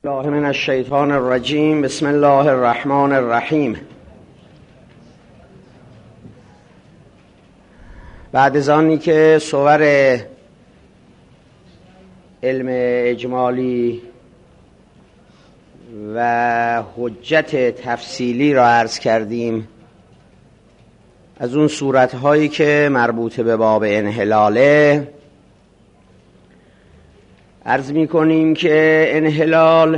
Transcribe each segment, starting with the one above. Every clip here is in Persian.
الله من الشیطان الرجیم. بسم الله الرحمن الرحیم. بعد از آنی که صور علم اجمالی و حجت تفصیلی را عرض کردیم، از اون صورت‌هایی که مربوط به باب انحلاله، عرض می‌کنیم که انحلال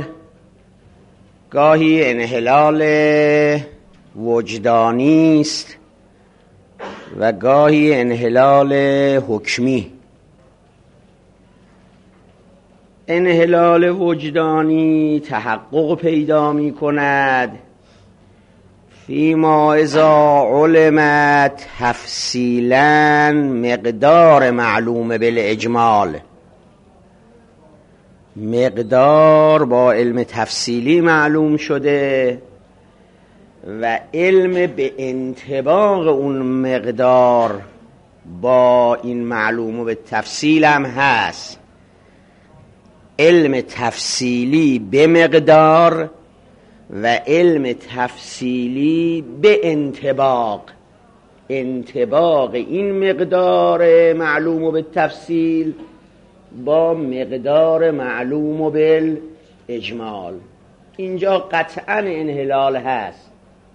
گاهی انحلال وجدانی است و گاهی انحلال حکمی. انحلال وجدانی تحقق پیدا می‌کند فیما اذا علم تفصیلا مقدار معلوم بالاجمال. مقدار با علم تفصیلی معلوم شده و علم به انطباق اون مقدار با این معلوم به تفصیل هم هست. علم تفصیلی به مقدار و علم تفصیلی به انطباق. انطباق این مقدار معلوم به تفصیل با مقدار معلوم بالاجمال. اینجا قطعا انحلال هست.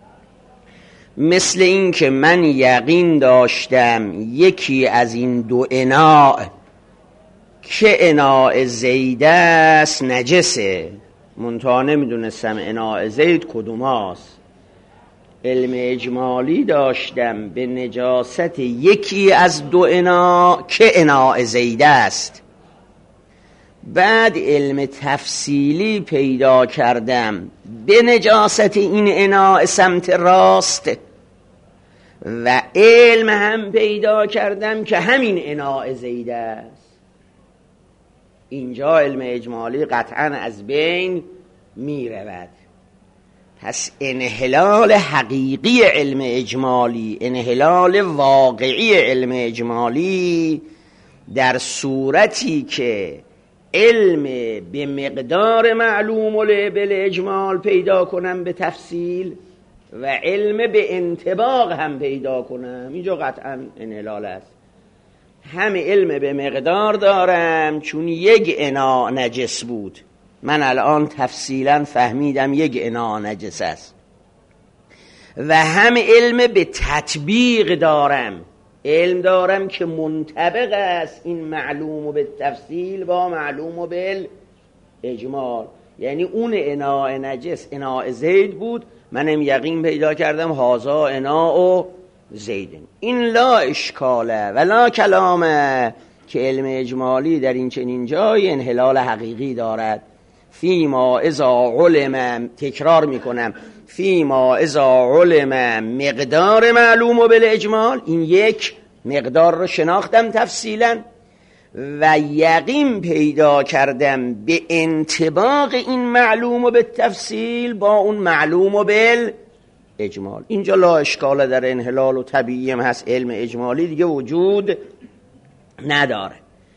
مثل این که من یقین داشتم یکی از این دو اناء که اناء زید است نجسه، منتها نمیدونستم اناء زید کدوم است. علم اجمالی داشتم به نجاست یکی از دو اناء که اناء زید است. بعد علم تفصیلی پیدا کردم به نجاست این اناء سمت راست و علم هم پیدا کردم که همین اناء زید است. اینجا علم اجمالی قطعا از بین می رود. پس انحلال حقیقی علم اجمالی، انحلال واقعی علم اجمالی در صورتی که علم به مقدار معلوم بالاجمال پیدا کنم به تفصیل و علم به انطباق هم پیدا کنم، اینجا قطعا انحلال است. هم علم به مقدار دارم چون یک اناء نجس بود، من الان تفصیلا فهمیدم یک اناء نجس است، و هم علم به تطبیق دارم، علم دارم که منطبق است این معلوم به تفصیل با معلوم به اجمال. یعنی اون اناء نجس اناء زید بود، منم یقین پیدا کردم هذا اناء زید. این لا اشکاله ولا کلامه که علم اجمالی در این چنین جای انحلال حقیقی دارد. فیما اذا علم، تکرار میکنم، فیما اذا علم مقدار معلوم بالاجمال، این یک مقدار رو شناختم تفصیلا و یقین پیدا کردم به انطباق این معلوم به تفصیل با اون معلوم بالاجمال. اینجا لا اشکال در انحلال و طبیعی هم هست، علم اجمالی دیگه وجود نداره.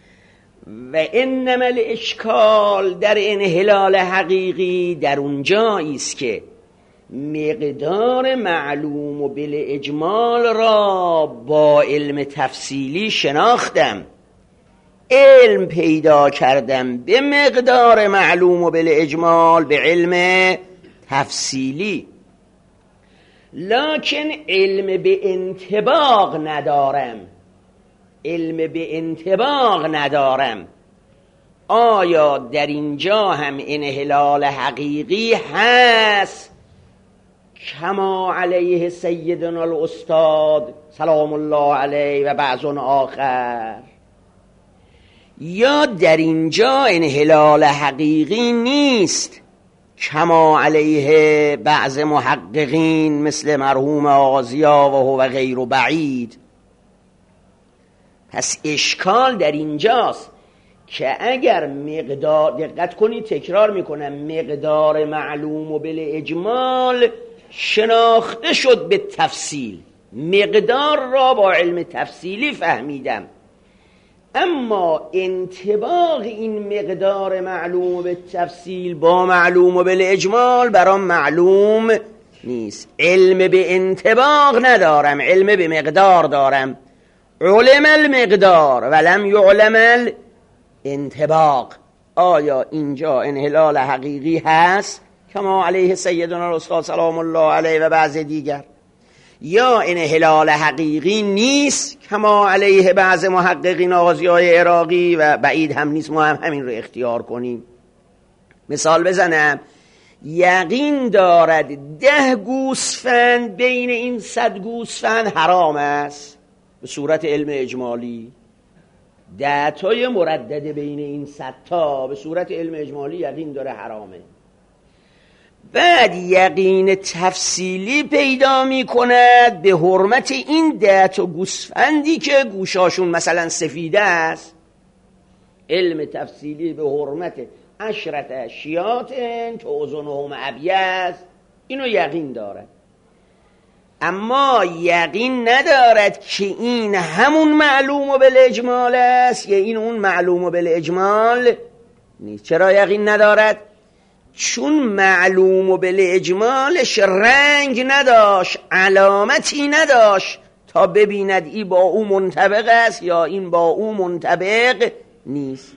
و انما الاشکال در انحلال حقیقی در اون جایی است که مقدار معلوم و بالاجمال را با علم تفصیلی شناختم، علم پیدا کردم به مقدار معلوم و بالاجمال به علم تفصیلی، لکن علم به انطباق ندارم. علم به انطباق ندارم. آیا در اینجا هم انحلال حقیقی هست کما علیه سیدنا الاستاد سلام الله علیه و بعض آخر، یا در اینجا انحلال حقیقی نیست کما علیه بعض محققین مثل مرحوم آغازیا و هو غیر بعید؟ پس اشکال در اینجاست که اگر مقدار، دقت کنید تکرار میکنم، مقدار معلوم و بالاجمال شناخته شد به تفصیل، مقدار را با علم تفصیلی فهمیدم، اما انطباق این مقدار معلوم به تفصیل با معلوم به اجمال برام معلوم نیست. علم به انطباق ندارم، علم به مقدار دارم. علم المقدار ولم یعلم الانطباق. آیا اینجا انحلال حقیقی هست کما علیه سیدنا الاستاد سلام الله علیه و بعض دیگر، یا انحلال حقیقی نیست کما علیه بعض محققین آغازیای عراقی و بعید هم نیست ما هم همین رو اختیار کنیم. مثال بزنم، یقین دارد 10 گوسفند بین این 100 گوسفند حرام است به صورت علم اجمالی. 10 تای مردد بین این 100 تا به صورت علم اجمالی یقین داره حرامه. بعد یقین تفصیلی پیدا می کند به حرمت این 10 تا گوسفندی که گوشاشون مثلا سفیده است. علم تفصیلی به حرمت 10 اشیاء که اذنهم ابیض، اینو یقین دارد. اما یقین ندارد که این همون معلوم بالاجمال است یا این اون معلوم بالاجمال نیست. چرا یقین ندارد؟ چون معلوم بالاجمالش رنگ نداشت، علامتی نداشت تا ببیند این با او منطبق است یا این با او منطبق نیست.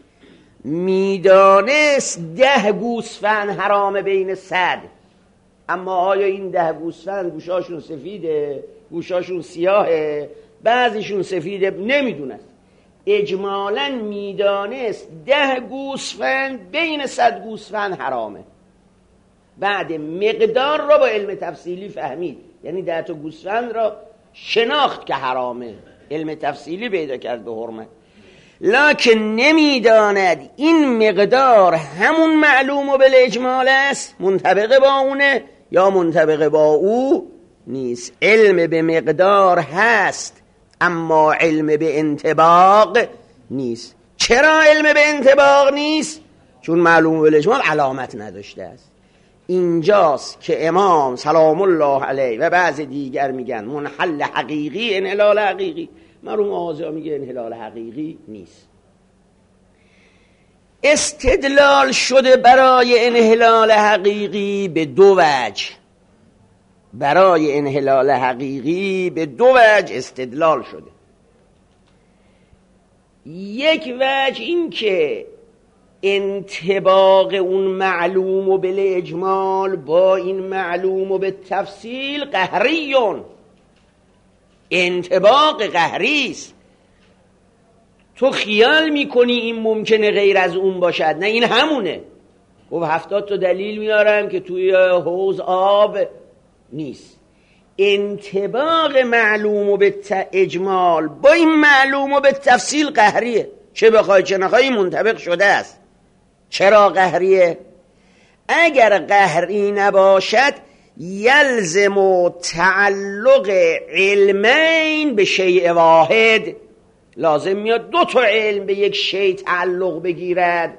میدانست 10 گوسفند حرام بین 100، اما آیا این 10 گوسفند گوشاشون سفیده، گوشاشون سیاهه، بعضیشون سفیده، نمیدونست. اجمالاً میدانست 10 گوسفند بین 100 گوسفند حرامه. بعد مقدار را با علم تفصیلی فهمید، یعنی 10 تا گوسفند را شناخت که حرامه، علم تفصیلی پیدا کرد به حرمت. لکن نمیداند این مقدار همون معلوم و بالاجمال است، منطبق با اونه یا منطبق با او نیست. علم به مقدار هست اما علم به انطباق نیست. چرا علم به انطباق نیست؟ چون معلوم بالاجمال علامت نداشته است. اینجاست که امام سلام الله علیه و بعض دیگر میگن منحل حقیقی، انحلال حقیقی. مرحوم آغازی میگه انحلال حقیقی نیست. استدلال شده برای انحلال حقیقی به 2 وجه. برای انحلال حقیقی به 2 وجه استدلال شده. یک وجه این که انطباق اون معلوم و بالاجمال با این معلوم و به تفصیل قهریون، انطباق قهری است. تو خیال میکنی این ممکنه غیر از اون باشد، نه این همونه. خب 70 تا دلیل میارم که توی حوض آب نیست. انطباق معلوم و به اجمال با این معلوم و به تفصیل قهریه، چه بخوای چه نخوای منطبق شده است. چرا قهریه؟ اگر قهری نباشد یلزم تعلق علمین به شیء واحد، لازم میاد 2 تا علم به یک شیء تعلق بگیرد،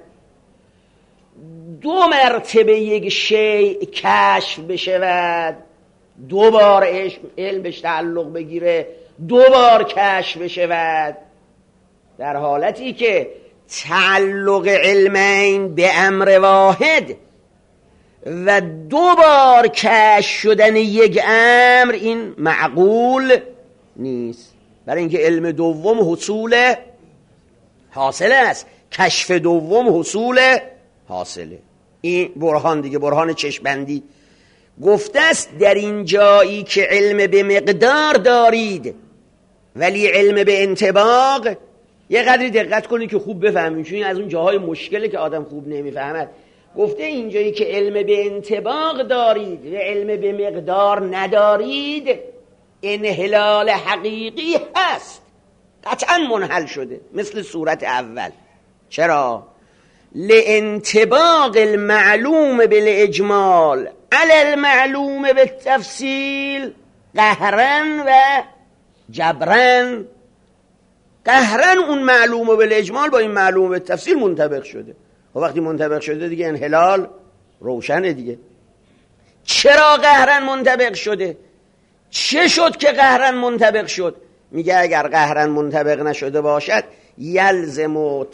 2 مرتبه یک شیء کشف بشود، 2 بار علم بهش تعلق بگیره، 2 بار کشف بشود. در حالتی که تعلق علمین به امر واحد و 2 بار کشف شدن یک امر، این معقول نیست. برای اینکه علم دوم حصول حاصل است، کشف دوم حصول حاصله. این برهان دیگه، برهان چشمبندی گفته است در این جایی که علم به مقدار دارید ولی علم به انطباق، یه قدری دقت کنید که خوب بفهمید، چون این از اون جاهای مشکله که آدم خوب نمیفهمد. گفته اینجایی که علم به انطباق دارید و علم به مقدار ندارید، انحلال حقیقی هست، قطعا منحل شده مثل صورت اول. چرا؟ لانطباق المعلوم بالاجمال علی المعلوم بالتفصیل قهرن و جبرن. قهرن اون معلوم بالاجمال با این معلوم بالتفصیل منطبق شده. و وقتی منطبق شده دیگه انحلال روشنه دیگه. چرا قهرن منطبق شده؟ چه شد که قهرن منطبق شد؟ میگه اگر قهرن منطبق نشده باشد یلزم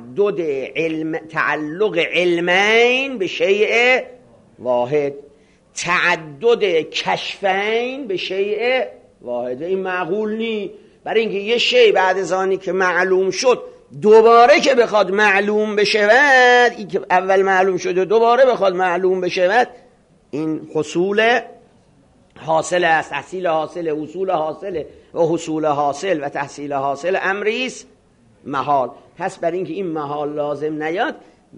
تعلق علمین به شیء واحد، تعدد کشفین به شیء واحد. این معقول نی، برای اینکه یه شیء بعد از آنی که معلوم شد دوباره که بخواد معلوم بشود، این که اول معلوم شده دوباره بخواد معلوم بشود، این حصول حاصل است، تحصیل حاصل، حصول حاصل و حصول حاصل و تحصیل حاصل امریست محال. پس برای اینکه این محال لازم نیاد،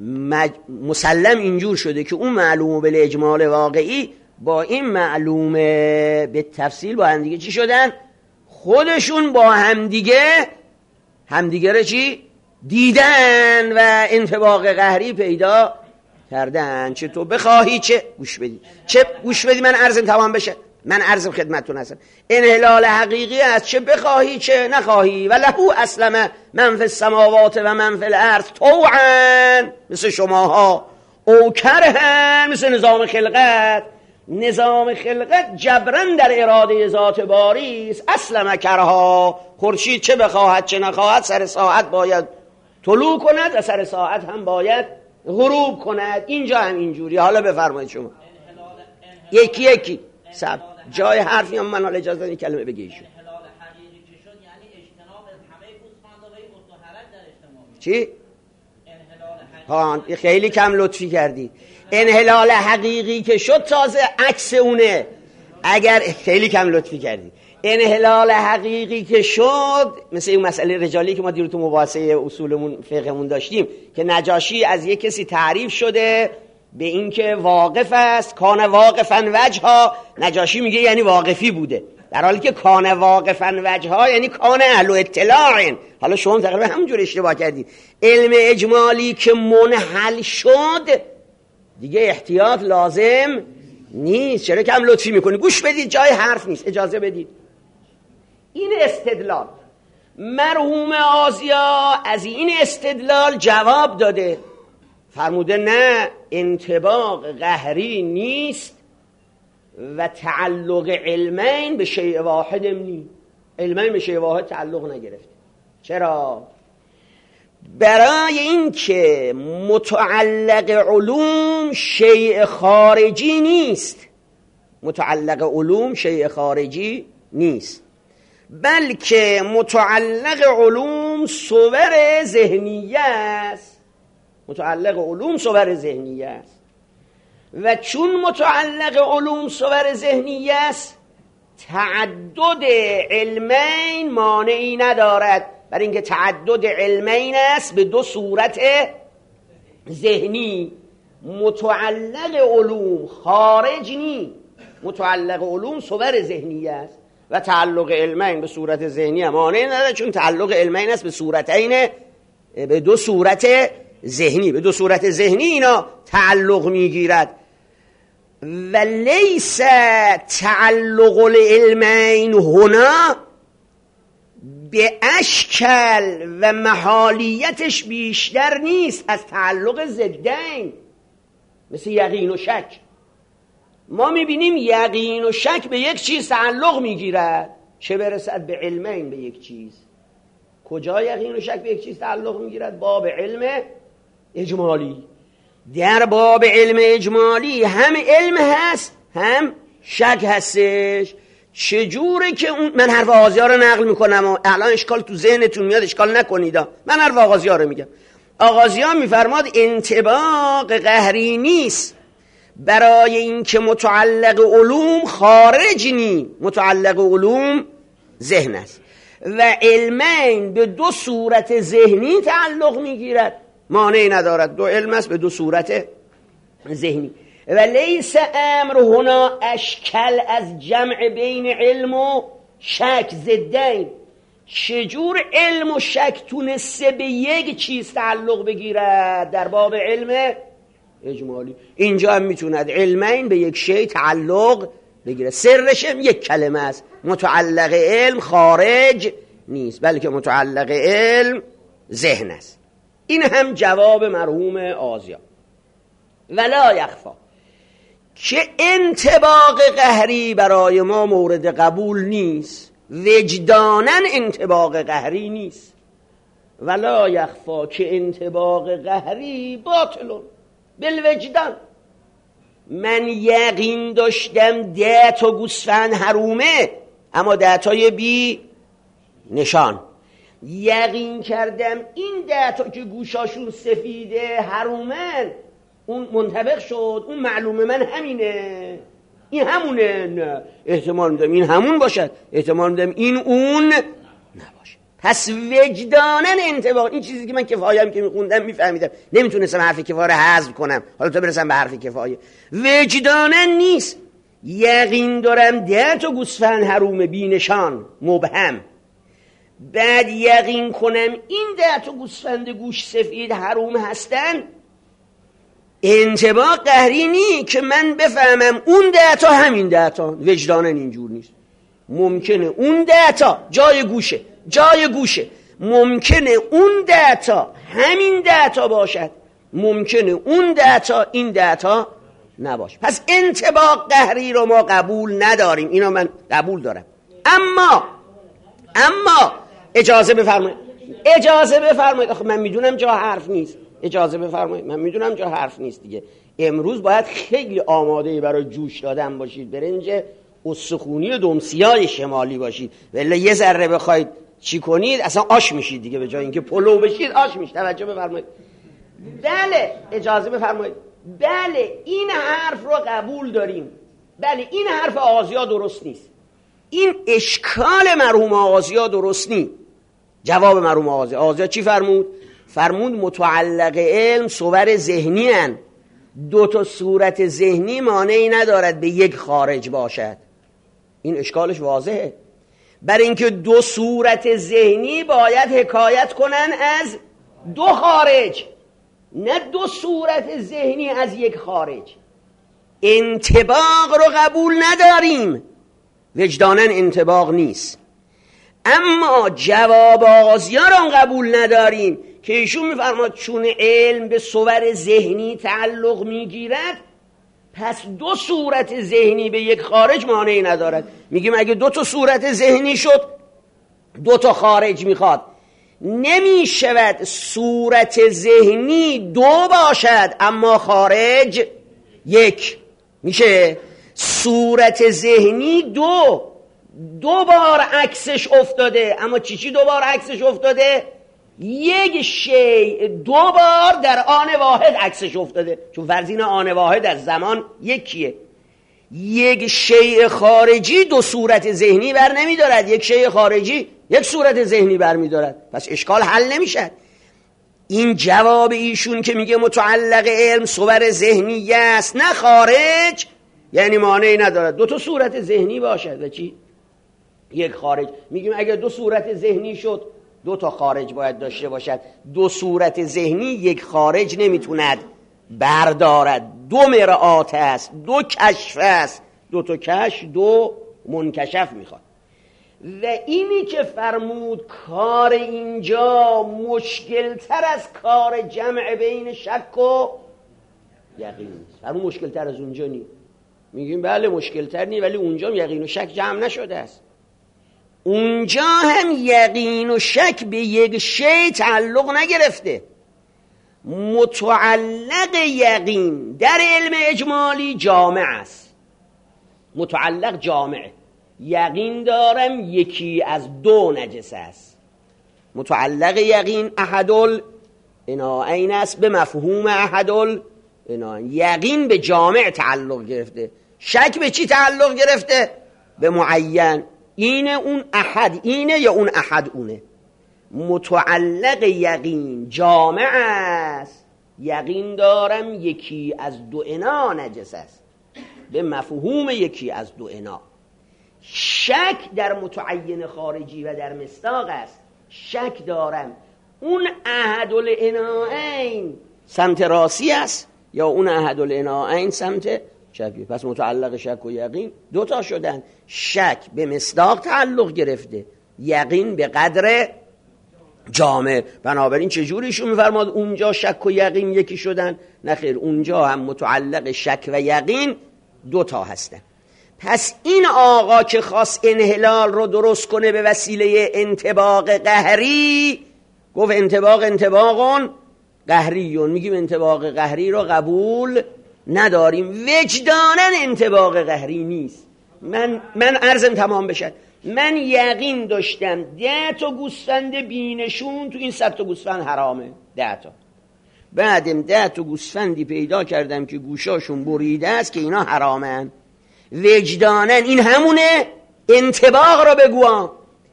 مسلم اینجور شده که اون معلوم بالاجمال واقعی با این معلوم به تفصیل با همدیگه چی شدن؟ خودشون با همدیگه رو چی؟ دیدن و انطباق قهری پیدا کردن. چه تو بخواهی چه گوش بدی من عرضم تمام بشه، من عرضم خدمتتون هستم. انحلال حقیقی است، چه بخواهی چه نخواهی. و له اسلم من فی السماوات و من فی الارض طوعا، مثل شماها، او کرها، مثل نظام خلقت. نظام خلقت جبران در اراده ذات باری است. اسلم کرها، خورشید چه بخواهد چه نخواهد سر ساعت باید طلوع کند و سر ساعت هم باید غروب کند. اینجا هم اینجوری. حالا بفرمایید شما یکی سب جای حرفی هم من حالا اجازه دارید کلمه بگی ایشون. انحلال حقیقی که شد یعنی اجتناب از همه گوسفندها و این متحرک در اجتماع. چی؟ انحلال حقیقی خیلی کم لطفی کردی. انحلال حقیقی که شد تازه عکس اونه. اگر خیلی کم لطفی کردی. انحلال حقیقی که شد مثل این مسئله رجالی که ما دیروز تو مباحثه اصولمون فقهمون داشتیم که نجاشی از یک کسی تعریف شده به این که واقف است، کان واقفا وجها. نجاشی میگه یعنی واقفی بوده، در حالی که کان واقفا وجها یعنی کان اهل اطلاع. حالا شما تقریبا همونجور اشتباه کردید. علم اجمالی که منحل شد دیگه احتیاط لازم نیست. چرا کم لطفی میکنی؟ گوش بدید، جای حرف نیست، اجازه بدید. این استدلال مرحوم آزیا از این استدلال جواب داده، فرموده نه، انطباق قهری نیست و تعلق علمین به شیء واحد نیست. علمین به شیء واحد تعلق نگرفته. چرا؟ برای اینکه متعلق علوم شیء خارجی نیست. متعلق علوم شیء خارجی نیست، بلکه متعلق علوم صور ذهنیه است. متعلق علوم صور ذهنیه است و چون متعلق علوم صور ذهنیه است تعدد علمین مانعی ندارد. برای اینکه تعدد علمین است به دو صورت ذهنی. متعلق علوم خارج نیست، متعلق علوم صور ذهنیه است و تعلق علمین به صورت ذهنی مانعی ندارد، چون تعلق علمین است به صورتین، به دو صورت ذهنی. به دو صورت ذهنی اینا تعلق میگیرد. و لیس تعلق العلمین هنا به اشکال و محالیتش بیشتر نیست از تعلق ضدین، مثل یقین و شک. ما میبینیم یقین و شک به یک چیز تعلق میگیرد، چه برسد به علمین به یک چیز. کجا یقین و شک به یک چیز تعلق میگیرد؟ باب علم اجمالی. در باب علم اجمالی هم علم هست هم شک هستش. چجوره که من حرف آغازی ها رو نقل میکنم و الان اشکال تو ذهنتون میاد، اشکال نکنید. من حرف آغازی ها رو میگم. آغازی ها میفرماد انطباق قهری نیست برای اینکه متعلق علوم خارج نی، متعلق علوم ذهن است و علمین به دو صورت ذهنی تعلق میگیرد، مانعی ندارد. دو علم است به دو صورت ذهنی. و لیس امر هنا اشکل از جمع بین علم و شک ضدین. چجور علم و شک تونسته به یک چیز تعلق بگیرد در باب علم اجمالی؟ اینجا هم میتوند علمین به یک شی تعلق بگیرد. سرش هم یک کلمه است، متعلق علم خارج نیست بلکه متعلق علم ذهن است. این هم جواب مرحوم آزیا. ولا یخفا که انطباق قهری برای ما مورد قبول نیست، وجدانن انطباق قهری نیست. ولا یخفا که انطباق قهری باطلون بالوجدان. من یقین داشتم 10 تا گوسفند حرومه، اما 10 تای بی نشان. یقین کردم این 10 تا که گوشاشون سفیده حرومن، اون منطبق شد، اون معلومه من همینه، این همونه. نه، احتمال میدم این همون باشد، احتمال میدم این اون نباشه. پس وجدانن انطباق. این چیزی که من کفایم که میخوندم میفهمیدم، نمیتونستم حرف کفایه رو حذف کنم، حالا تا برسم به حرف کفایه. وجدانن نیست. یقین دارم 10 تا گوسفند حروم بی نشان مبهم، بعد یقین کنم این 10 تا گوسفند گوش سفید حروم هستن، انطباق قهری نی که من بفهمم اون 10 تا همین 10 تا. وجدانن اینجور نیست. ممکنه اون 10 تا جای گوشه، ممکنه اون 10 تا همین 10 تا باشد، ممکنه اون 10 تا این 10 تا نباشه. پس انطباق قهری رو ما قبول نداریم، اینو من قبول دارم. اما اجازه بفرمایید آخه من میدونم جا حرف نیست. اجازه بفرمایید، من میدونم جا حرف نیست دیگه. امروز باید خیلی آماده برای جوش دادن باشید، برنج استخونی و دمسیای شمالی باشید، ولی یه ذره بخواید چی کنید اصلا آش میشید دیگه، به جای اینکه پلو بشید آش میشید. توجه بفرمایید. بله، اجازه بفرمایید. بله، این حرف رو قبول داریم. بله، این حرف آغازیا درست نیست. این اشکال مرحوم آغازیا درست نیست. جواب مرحوم آغازیا چی فرمود؟ فرمود متعلق علم صور ذهنی هن. 2 تا صورت ذهنی مانعی ندارد به یک خارج باشد. این اشکالش واضحه. برای اینکه 2 صورت ذهنی باید حکایت کنن از 2 خارج، نه 2 صورت ذهنی از یک خارج. انطباق رو قبول نداریم، وجدانن انطباق نیست. اما جواب آغازیان رو قبول نداریم که ایشون میفرماد چون علم به صور ذهنی تعلق میگیرد، پس 2 صورت ذهنی به یک خارج مانعی ندارد. میگیم اگه 2 تا صورت ذهنی شد 2 تا خارج میخواد، نمیشود صورت ذهنی 2 باشد اما خارج 1. میشه صورت ذهنی 2 بار عکسش افتاده، اما چی 2 بار عکسش افتاده؟ یک شیء 2 بار در آن واحد عکسش افتاده، چون فرضین آن واحد از زمان یکیه. یک شیء خارجی 2 صورت ذهنی بر نمی دارد، یک شیء خارجی 1 صورت ذهنی بر می دارد. پس اشکال حل نمیشد. این جواب ایشون که میگه متعلق علم صور ذهنی است نه خارج، یعنی مانعی ندارد 2 تا صورت ذهنی باشد و چی؟ 1 خارج. میگیم اگر 2 صورت ذهنی شد 2 تا خارج باید داشته باشد. 2 صورت ذهنی 1 خارج نمیتوند بردارد. 2 مرآت است، 2 کشف است. 2 تا کشف 2 منکشف میخواد. و اینی که فرمود کار اینجا مشکل تر از کار جمع بین شک و یقین است. فرمود مشکل تر از اونجا نیست. میگیم بله مشکل تر نیست، ولی اونجا یقین و شک جمع نشده است. اونجا هم یقین و شک به یک شی تعلق نگرفته. متعلق یقین در علم اجمالی جامع است. متعلق جامعه. یقین دارم یکی از 2 نجس است. متعلق یقین احدالعناین است به مفهوم احدالعناین. یقین به جامع تعلق گرفته، شک به چی تعلق گرفته؟ به معین. اینه اون احد اینه یا اون احد اونه. متعلق یقین جامع است. یقین دارم یکی از 2 انا نجس است به مفهوم یکی از 2 انا. شک در متعین خارجی و در مصداق است. شک دارم اون احدالعناین سمت راسی است یا اون احدالعناین سمت چپی. پس متعلق شک و یقین 2 تا شدن. شک به مصداق تعلق گرفته، یقین به قدر جامع. بنابراین چجوریشون میفرماد اونجا شک و یقین یکی شدن؟ نخیر، اونجا هم متعلق شک و یقین 2 تا هستن. پس این آقا که خواست انحلال رو درست کنه به وسیله انطباق قهری، گفت انطباقون قهریون، میگیم انطباق قهری رو قبول نداریم، وجدانن انطباق قهری نیست. من عرضم تمام بشه، من یقین داشتم 10 تا گوسفند بینشون تو این 100 تا گوسفند حرامه، 10 تا. بعدم 10 تا گوسفندی پیدا کردم که گوشاشون بریده است که اینا حرامن، وجدانن این همونه، انطباق رو بگوام.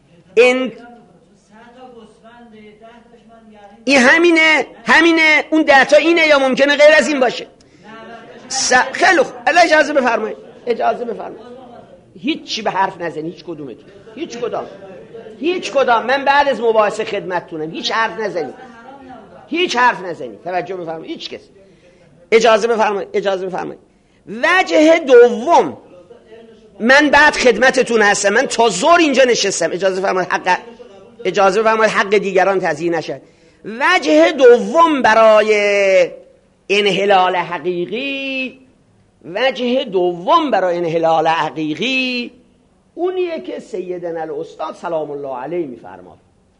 این همینه اون 10 تا اینه یا ممکنه غیر از این باشه؟ خیلی خوب، اجازه بفرمایید. هیچی به حرف نزنید، هیچ کدام. من بعد از مباحثه خدمتتونم، هیچ حرف نزنید. توجه بفرمایید. هیچ کس. اجازه بفرمایید. وجه دوم، من بعد خدمتتون هستم، من تا ظهر اینجا نشستم. اجازه بفرمایید حق دیگران تضییع نشد. وجه دوم برای انحلال حقیقی اونیه که سیدنا الاستاد سلام الله علیه میفرماد.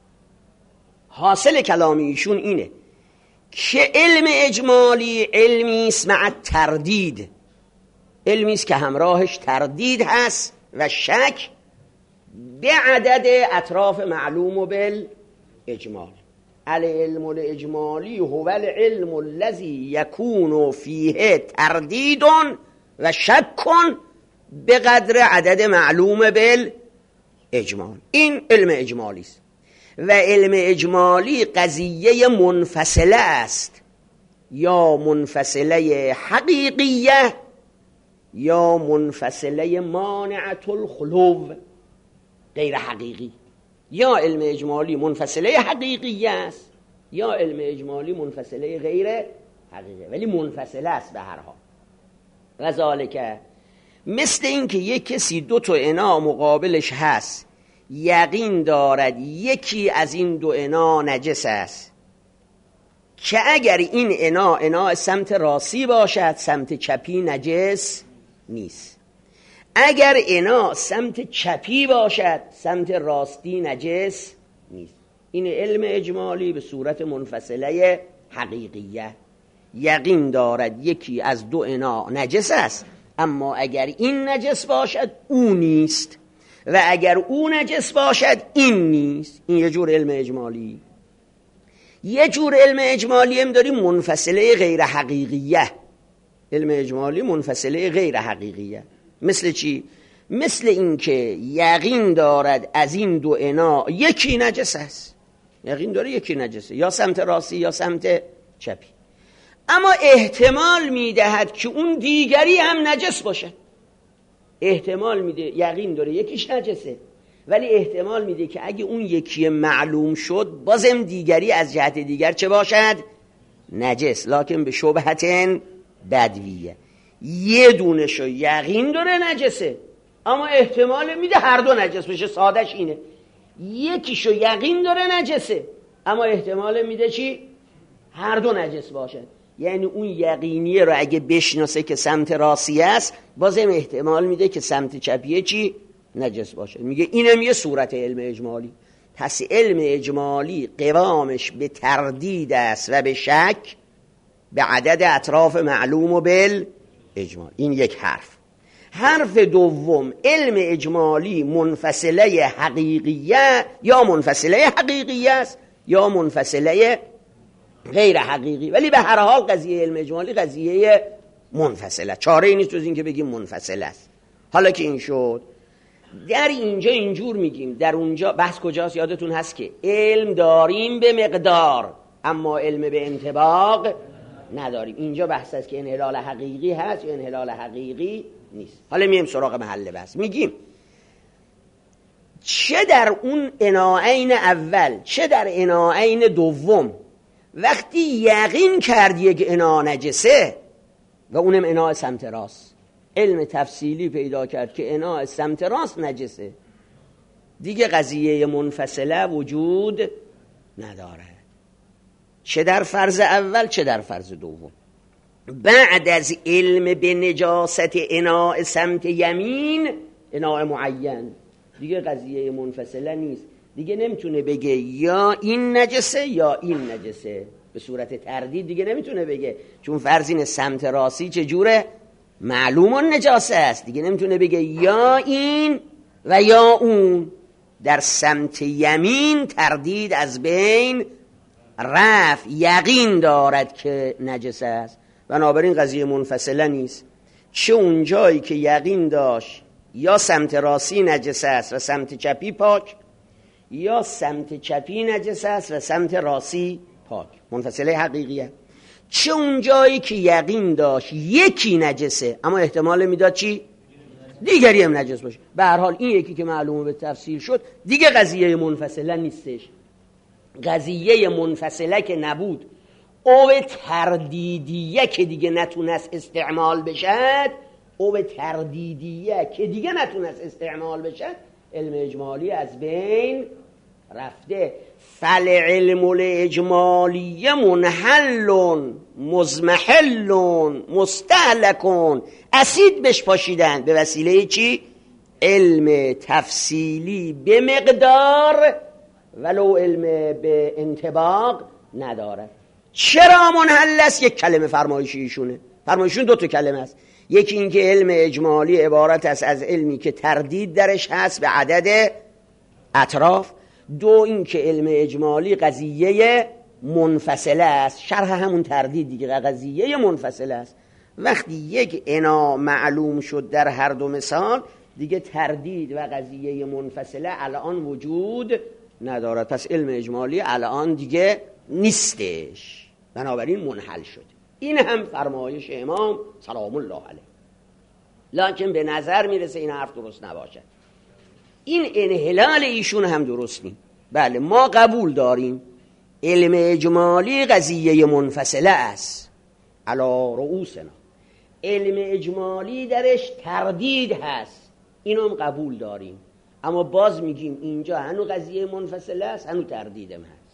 حاصل کلام ایشون اینه که علم اجمالی علمی است مع تردید، علمی است که همراهش تردید هست و شک به عدد اطراف معلوم و بالاجمال. العلم الاجمالی هو العلم الذي يكون فيه تردید و شک به قدر عدد معلوم بالاجمال. این علم اجمالی است و علم اجمالی قضیه منفصله است، یا منفصله حقیقیه یا منفصله مانعة الخلو غیر حقیقی. یا علم اجمالی منفصله حقیقیه است یا علم اجمالی منفصله غیر حقیقی، ولی منفصله است به هر حال. وذالک مثل این که یک کسی 2 تا انا مقابلش هست، یقین دارد یکی از این 2 انا نجس است، که اگر این انا سمت راستی باشد سمت چپی نجس نیست، اگر انا سمت چپی باشد سمت راستی نجس نیست. این علم اجمالی به صورت منفصله حقیقیه. یقین دارد یکی از 2 انا نجس است، اما اگر این نجس باشد او نیست و اگر او نجس باشد این نیست. این یه جور علم اجمالی. یه جور علم اجمالی هم داریم منفصله غیر حقیقیه. علم اجمالی منفصله غیر حقیقیه. مثل چی؟ مثل این که یقین دارد از این 2 انا یکی نجس است، یقین داره یکی نجسه، یا سمت راستی یا سمت چپی، اما احتمال میدهد که اون دیگری هم نجس باشه. احتمال میده، یقین داره یکیش نجسه، ولی احتمال میده که اگه اون یکی معلوم شد بازم دیگری از جهت دیگر چه باشد؟ نجس، لکن به شبهت بدویه. یه دونشو یقین داره نجسه، اما احتمال میده هر 2 نجس بشه. سادش اینه. یکیشو یقین داره نجسه، اما احتمال میده چی؟ هر 2 نجس باشه. یعنی اون یقینیه رو اگه بشناسه که سمت راستی است، بازم احتمال میده که سمت چپیه چی؟ نجس باشه. میگه اینم یه صورت علم اجمالی. پس علم اجمالی قوامش به تردید است و به شک به عدد اطراف معلوم و بالاجمال. این یک حرف دوم، علم اجمالی منفصله حقیقیه یا منفصله حقیقیه است یا منفصله غیر حقیقی، ولی به هر حال قضیه علم اجمالی قضیه منفصله. چاره ای نیست جز این که بگیم منفصله است. حالا که این شد، در اینجا اینجور میگیم، در اونجا بحث کجاست؟ یادتون هست که علم داریم به مقدار اما علم به انطباق نداریم. اینجا بحث است که انحلال حقیقی هست یا انحلال حقیقی نیست. حالا میایم سراغ محل بحث. میگیم چه در اون اناعین اول چه در اناعین دوم، وقتی یقین کرد یک انا نجسه و اونم انا سمت راست، علم تفصیلی پیدا کرد که انا سمت راست نجسه، دیگه قضیه منفصله وجود نداره، چه در فرض اول چه در فرض دوم. بعد از علم به نجاست انا سمت یمین، انا معین، دیگه قضیه منفصله نیست. دیگه نمیتونه بگه یا این نجسه یا این نجسه، به صورت تردید دیگه نمیتونه بگه، چون فرضین سمت راستی چجوره؟ معلوم النجاسه است، دیگه نمیتونه بگه یا این و یا اون. در سمت یمین تردید از بین رفت، یقین دارد که نجس است، بنابراین قضیه منفصله نیست. چه اون جایی که یقین داشت یا سمت راستی نجس است و سمت چپی پاک، یا سمت چپی نجس است و سمت راستی پاک، منفصله حقیقیه. چه اون جایی که یقین داشت یکی نجسه اما احتمال میداد چی؟ دیگری هم نجس باشه. به هر حال این یکی که معلومه به تفسیر شد دیگه قضیه منفصله نیستش. قضیه منفصله که نبود او تردیدیه که دیگه نتونست استعمال بشد، او تردیدیه که دیگه نتونست استعمال بشد، علم اجمالی از بین رفته. فالعلم الاجمالی منحل مزمحل مستهلک، اسید بش پاشیدن به وسیله چی؟ علم تفصیلی به مقدار ولو علم به انطباق نداره. چرا منحل است؟ یک کلمه فرمایش ایشونه. فرمایشون دو تا کلمه است. یکی این که علم اجمالی عبارت است از علمی که تردید درش هست به عدد اطراف. دو این که علم اجمالی قضیه منفصله است، شرح همون تردید دیگه، قضیه منفصله است. وقتی یک انا معلوم شد در هر دو مثال دیگه تردید و قضیه منفصله الان وجود ندارد، پس علم اجمالی الان دیگه نیستش، بنابراین منحل شد. این هم فرمایش امام سلام الله علیه، لکن به نظر میرسه این حرف درست نباشد. این انحلال ایشون هم درست نیست. بله ما قبول داریم علم اجمالی قضیه منفصله است علی رؤوسنا، علم اجمالی درش تردید هست، اینو هم قبول داریم، اما باز میگیم اینجا هنو قضیه منفصله است، هنو تردیدم هست،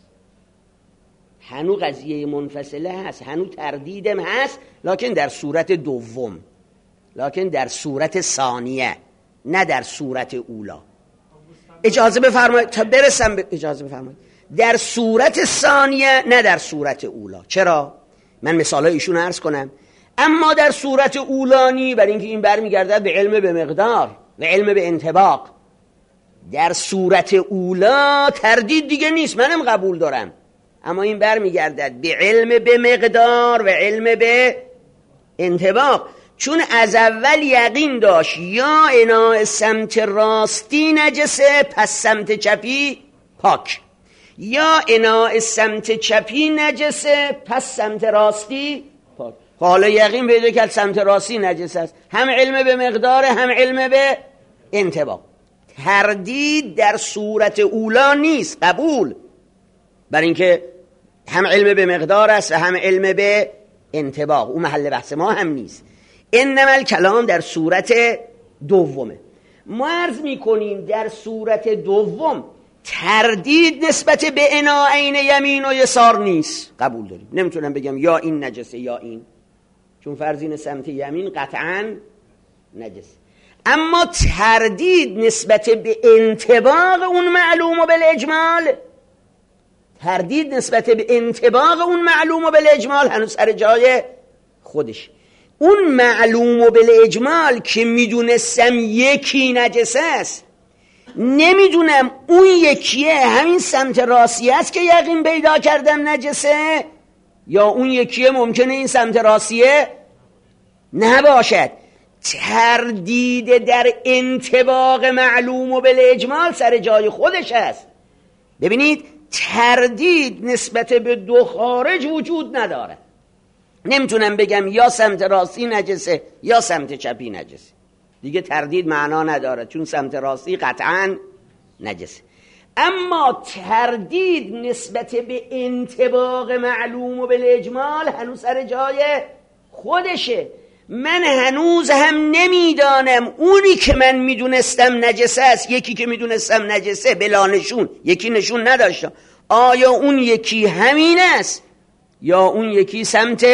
هنو قضیه منفصله هست، هنو تردیدم هست، لکن در صورت دوم، لکن در صورت ثانیه، نه در صورت اولا. اجازه بفرمایید تا برسم اجازه بفرمایید، در صورت ثانیه نه در صورت اولا. چرا؟ من مثالای ایشون عرض کنم. اما در صورت اولانی برای اینکه این برمیگرده به علم به مقدار و علم به انطباق، در صورت اولا تردید دیگه نیست، منم قبول دارم، اما این برمیگردد به علم به مقدار و علم به انطباق، چون از اول یقین داشت یا اناء سمت راستی نجسه پس سمت چپی پاک، یا اناء سمت چپی نجسه پس سمت راستی پاک. حالا یقین پیدا کرد سمت راستی نجس است، هم علم به مقدار هم علم به انطباق. تردید در صورت اولا نیست، قبول، برای اینکه هم علم به مقدار است و هم علم به انطباق، اون محل بحث ما هم نیست. انما الکلام در صورت دومه. ما عرض میکنیم در صورت دوم تردید نسبت به اناءین یمین و یسار نیست، قبول داریم. نمیتونم بگم یا این نجسه یا این، چون فرضین سمت یمین قطعا نجسه. اما تردید نسبت به انطباق اون معلوم و بالاجمال، تردید نسبت به انطباق اون معلوم و بالاجمال هنوز سر جای خودش. اون معلوم و بالاجمال که میدونستم یکی نجسه است، نمیدونم اون یکیه همین سمت راستی است که یقین پیدا کردم نجسه، یا اون یکیه ممکنه این سمت راستیه نباشد. تردید در انطباق معلوم و بالاجمال سر جای خودش است. ببینید تردید نسبت به دو خارج وجود نداره. نمیتونم بگم یا سمت راستی نجسه یا سمت چپی نجسه، دیگه تردید معنا نداره، چون سمت راستی قطعا نجسه. اما تردید نسبت به انطباق معلوم و بالاجمال هنوز سر جای خودشه. من هنوز هم نمیدانم اونی که من میدونستم نجسه است، یکی که میدونستم نجسه بلا نشون، یکی نشون نداشتم، آیا اون یکی همین است یا اون یکی سمت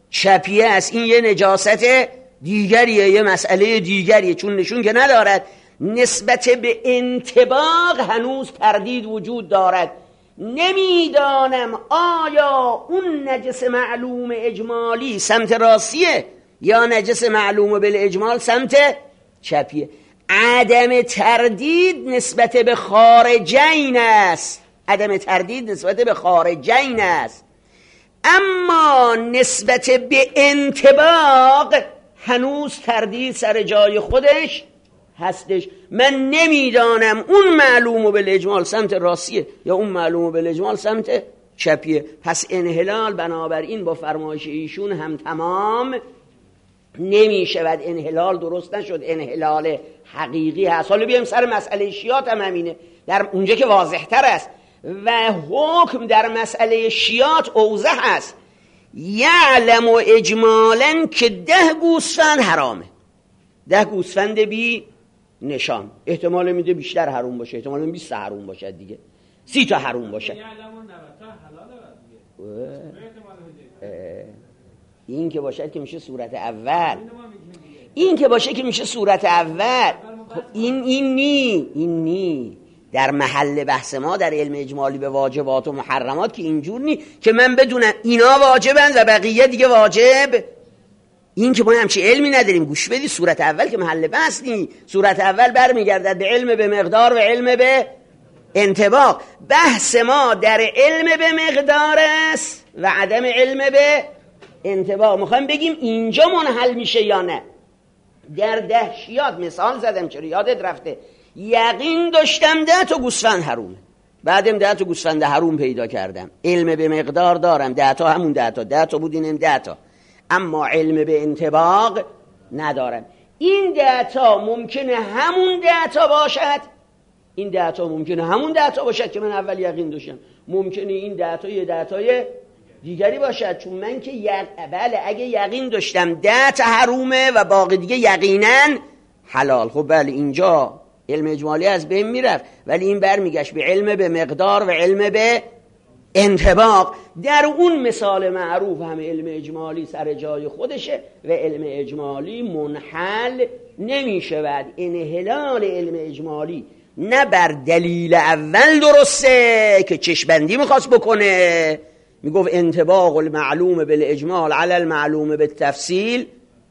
چپیه است؟ این یه نجاست دیگریه، یه مسئله دیگریه، چون نشون که ندارد. نسبت به انطباق هنوز تردید وجود دارد. نمیدانم آیا اون نجس معلوم اجمالی سمت راستیه یا نجس معلوم بالاجمال سمت چپیه. عدم تردید نسبت به خارجین است، عدم تردید نسبت به خارجین است، اما نسبت به انطباق هنوز تردید سر جای خودش هستش. من نمیدانم اون معلوم بالاجمال سمت راستیه یا اون معلوم بالاجمال سمت چپیه. پس انحلال بنابراین با فرمایش ایشون هم تمام نمی شود. انحلال درست نشد، انحلال حقیقی هست. حالا بیایم سر مسئله شیات هم همینه، در اونجا که واضح تر است و حکم در مسئله شیات اوضح است. یعلم و اجمالا که 10 گوسفند حرامه، 10 گوسفند بی نشان، احتمال میده بیشتر حرام باشه، احتمال میده 20 حرام باشه دیگه، 30 تا حرام باشه. این که باشه که میشه صورت اول، این که باشه که میشه صورت اول. این نی در محل بحث ما در علم اجمالی به واجبات و محرمات که اینجور نی که من بدونم اینا واجبن و بقیه دیگه واجب. این که ما همچی علمی نداریم. گوش بدی، صورت اول که محل بحث نی، صورت اول برمیگردد به علم به مقدار و علم به انطباق. بحث ما در علم به مقدار است و عدم علم به انطباق. میخوایم بگیم اینجا منحل میشه یا نه. در 10 شیات مثال زدم، چرا یادت رفته، یقین داشتم 10 تا گوسفند حرومه، بعدم 10 تا گوسفند حروم پیدا کردم، علم به مقدار دارم، 10 تا همون 10 تا، 10 تا بود اینم 10 تا، اما علم به انطباق ندارم. این 10 تا ممکنه همون 10 تا باشد، این 10 تا ممکنه همون 10 تا باشد که من اول یقین داشتم، ممکنه این 10 تا یه 10 تای دیگری باشد، چون من که بله اگه یقین داشتم 10 تا حرومه و باقی دیگه یقینا حلال، خب بله اینجا علم اجمالی از بین میرفت، ولی این برمیگشت به علم به مقدار و علم به انطباق. در اون مثال معروف هم علم اجمالی سر جای خودشه و علم اجمالی منحل نمیشود. انحلال علم اجمالی نه بر دلیل اول درسته که چشمبندی میخواست بکنه، میگفت انطباق المعلوم بالاجمال علی المعلوم بالتفصیل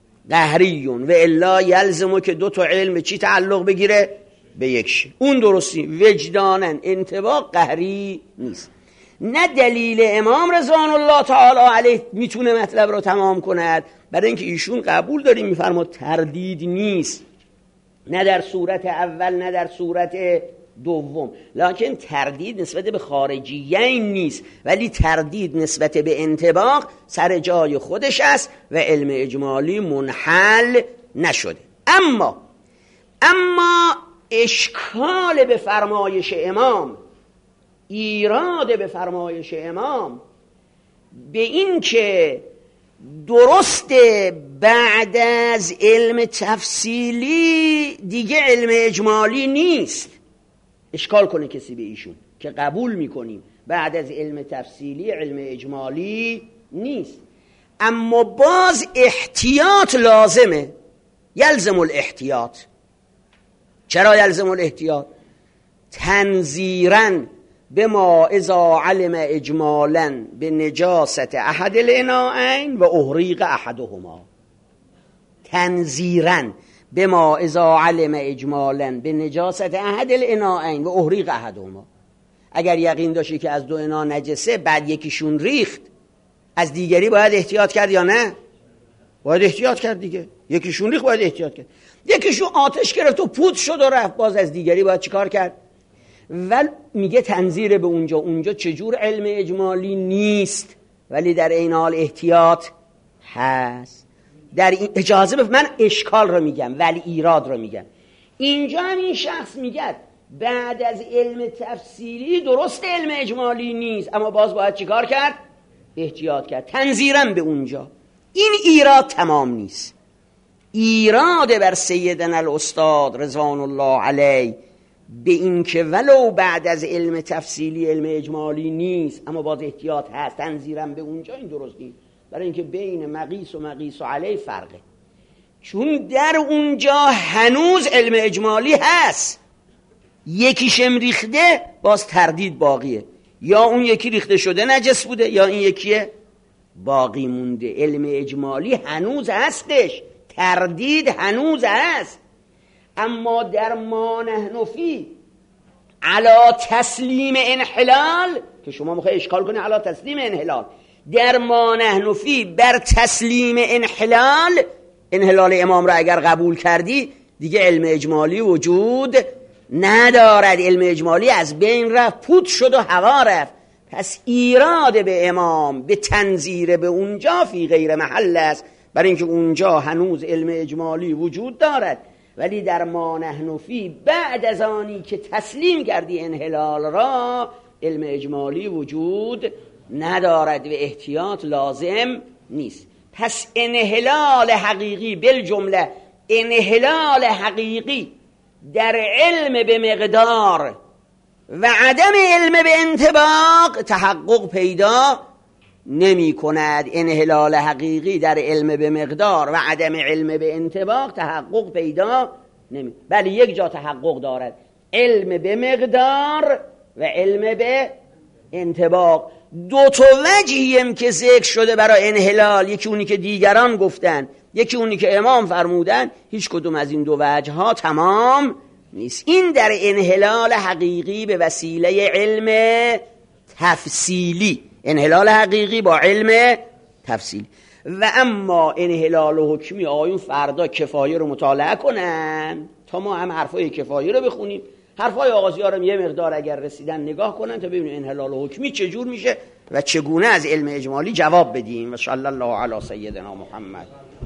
قهریون و الا یلزمو که 2 تا علم به چی تعلق بگیره؟ به یک. اون درستی وجداناً انطباق قهری نیست. نه دلیل امام رضوان الله تعالی علیه میتونه مطلب رو تمام کند، برای اینکه ایشون قبول داریم میفرماد تردید نیست، نه در صورت اول نه در صورت دوم، لکن تردید نسبت به خارجیین نیست، ولی تردید نسبت به انطباق سر جای خودش است و علم اجمالی منحل نشده. اما اشکال به فرمایش امام، ایراد به فرمایش امام به این که درست بعد از علم تفصیلی دیگه علم اجمالی نیست. اشکال کنه کسی به ایشون که قبول میکنیم بعد از علم تفصیلی علم اجمالی نیست، اما باز احتیاط لازمه. یلزم الاحتیاط. چرا یلزم الاحتیاط؟ تنظیراً بما اذا علم اجمالاً به نجاست احد الاناءین و احریق احدهما. تنظیراً بما اذا علم اجمالاً به نجاست احد الاناءین و احریق احدهما. اگر یقین داشتی که از 2 انا نجسه، بعد یکیشون ریخت، از دیگری باید احتیاط کرد یا نه؟ باید احتیاط کرد دیگه. یکیشون ریخت باید احتیاط کرد، یکیشون آتش گرفت و پود شد و رفت، باز از دیگری باید چیکار کرد؟ ولی میگه تنظیر به اونجا چجور علم اجمالی نیست ولی در این حال احتیاط هست. در این اجازه من اشکال رو میگم ولی ایراد رو میگم. اینجا هم این شخص میگه بعد از علم تفصیلی درست علم اجمالی نیست، اما باز باید چیکار کرد؟ احتیاط کرد، تنظیرم به اونجا. این ایراد تمام نیست. ایراد بر سیدنا الاستاد رضوان الله علیه به این که ولو بعد از علم تفصیلی علم اجمالی نیست اما باز احتیاط هست، تنظیرم به اونجا، این درست نیست. برای اینکه بین مقیس و مقیس و علیه فرقه. چون در اونجا هنوز علم اجمالی هست. یکیشم ریخته باز تردید باقیه، یا اون یکی ریخته شده نجس بوده یا این یکیه باقی مونده. علم اجمالی هنوز هستش، تردید هنوز هست. اما در ما نحن فی علا تسلیم انحلال، که شما میخوای اشکال کنی علا تسلیم انحلال، در ما نحن فی بر تسلیم انحلال، انحلال امام را اگر قبول کردی دیگه علم اجمالی وجود ندارد. علم اجمالی از بین رفت، پوت شد و هوا رفت. پس ایراد به امام به تنظیر به اونجا فی غیر محل است، برای اینکه اونجا هنوز علم اجمالی وجود دارد. ولی در ما نحن فی بعد از آنی که تسلیم کردی انحلال را، علم اجمالی وجود ندارد و احتیاط لازم نیست. پس انحلال حقیقی بالجمله، انحلال حقیقی در علم به مقدار و عدم علم به انطباق تحقق پیدا نمی کند. انحلال حقیقی در علم به مقدار و عدم علم به انطباق تحقق پیدا نمی، بله یک جا تحقق دارد، علم به مقدار و علم به انطباق. دو تا وجهیم که ذکر شده برای انحلال، یکی اونی که دیگران گفتن، یکی اونی که امام فرمودن، هیچ کدوم از این دو وجه ها تمام نیست. این در انحلال حقیقی به وسیله علم تفصیلی، انحلال حقیقی با علم تفصیلی. و اما انحلال حکمی آیون فردا کفایه رو مطالعه کنن تا ما هم حرفای کفایه رو بخونیم، حرفای آغازی ها رو یه مقدار اگر رسیدن نگاه کنن تا ببینیم انحلال حکمی چجور میشه و چگونه از علم اجمالی جواب بدیم. و صلی الله علی سیدنا محمد.